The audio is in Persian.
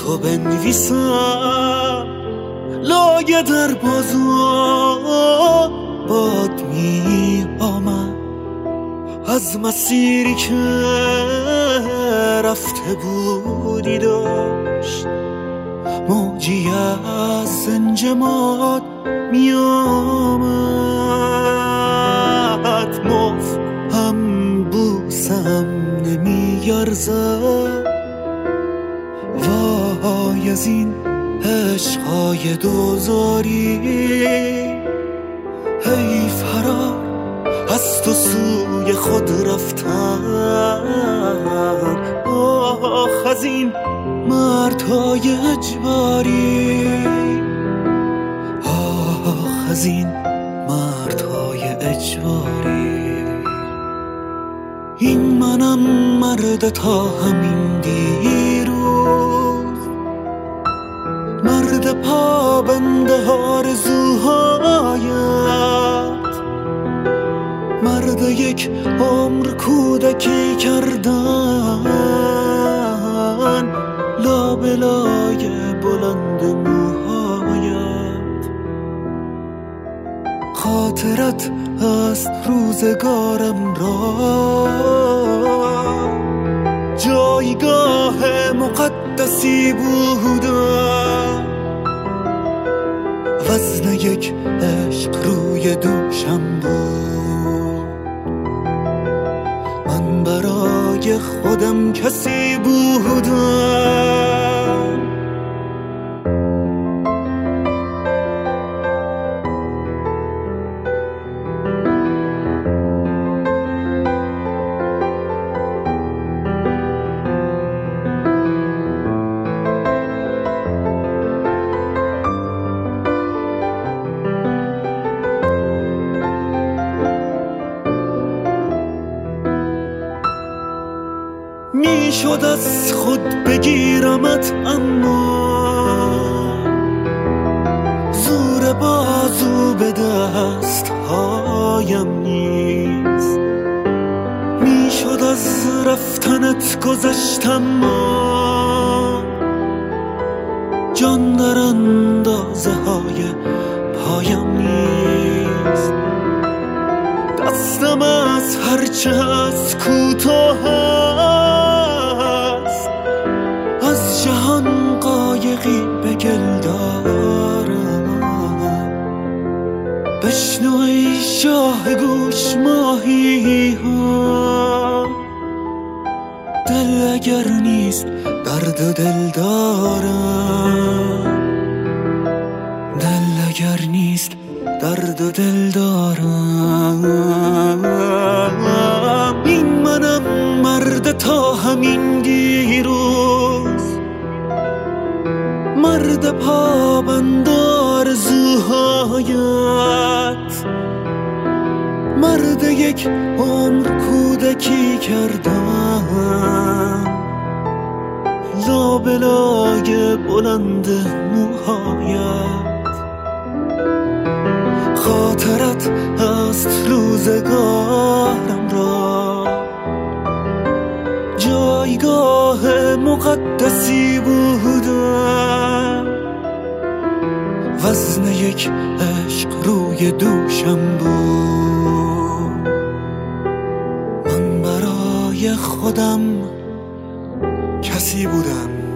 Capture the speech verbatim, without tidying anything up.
تو بنویسم لایه در بازو باد می آمد از مسیری که رفته بودی داشت موجی از زنجماد می آمد مف هم بوسم نمی یرزد وای از این عشقای دوزاری هی فرار از تو سوی خود رفتن آخ از این مردهای اجباری آخ از این مردهای اجباری این منم مرد تا همین دیروز مرد پابنده آرزوهایت مرد یک عمر کودکی کردن لابلای بلند موهایت خاطرت است روزگارم را جایگاه مقدسی بودم وزن یک عشق روی دوشم بود من برای خودم کسی بودم می شد از خود بگیرمت اما زور بازو به دست هایم نیست می شد از رفتنت گذشتم ما جان در اندازه های پایم نیست دستم از هرچه از کوتاه از جهان قایقی به گل دارم بشنو ای شاه گوش ماهی ها دل اگر نیست درد و دل دارم دل اگر نیست درد و دل دارم این منم مرد تا همین دیروز مرد پابند آرزوهایت مرد یک عمر کودکی کردم لابلای بلند موهایت خاطرت است روزگارم را جایگاه مقدسی بودم وزن یک عشق روی دوشم بود من برای خودم کسی بودم